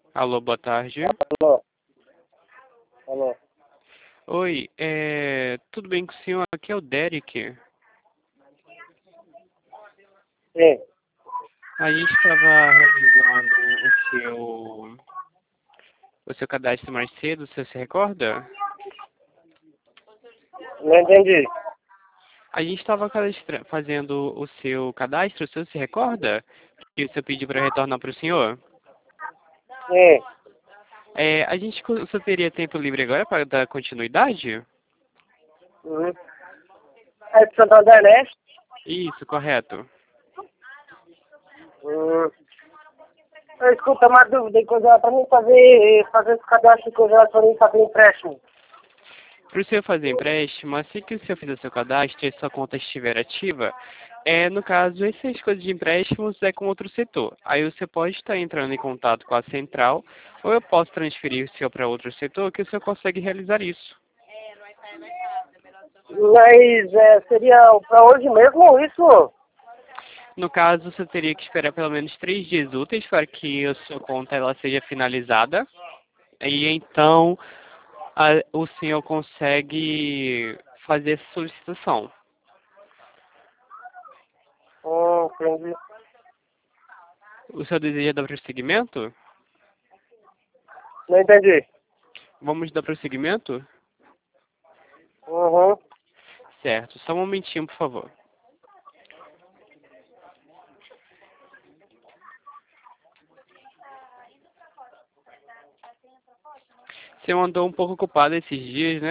Alô, boa tarde. Alô, alô. Oi, tudo bem com o senhor? Aqui é o Derek. Sim, A gente estava revisando o seu cadastro mais cedo, você se recorda? não entendi. A gente estava fazendo o seu cadastro, o senhor se recorda? Que o senhor pediu para retornar para o senhor? Sim, O senhor teria tempo livre agora para dar continuidade? uhum. É de Santander, né? Isso, correto. Hum. Escuta, uma dúvida, que eu já pra mim fazer esse cadastro que eu já pra mim fazer empréstimo. Para o senhor fazer empréstimo, assim que o senhor fizer seu cadastro e a sua conta estiver ativa, no caso, essas coisas de empréstimos é com outro setor. Aí você pode estar entrando em contato com a central, ou eu posso transferir o senhor para outro setor que o senhor consegue realizar isso. Mas seria pra hoje mesmo isso? No caso, você teria que esperar pelo menos 3 dias úteis para que a sua conta ela seja finalizada. E então o senhor consegue fazer essa solicitação. Entendi. O senhor deseja dar prosseguimento? Não entendi. Vamos dar prosseguimento? Uhum. Certo, só um momentinho, por favor. Você andou um pouco ocupado esses dias, né?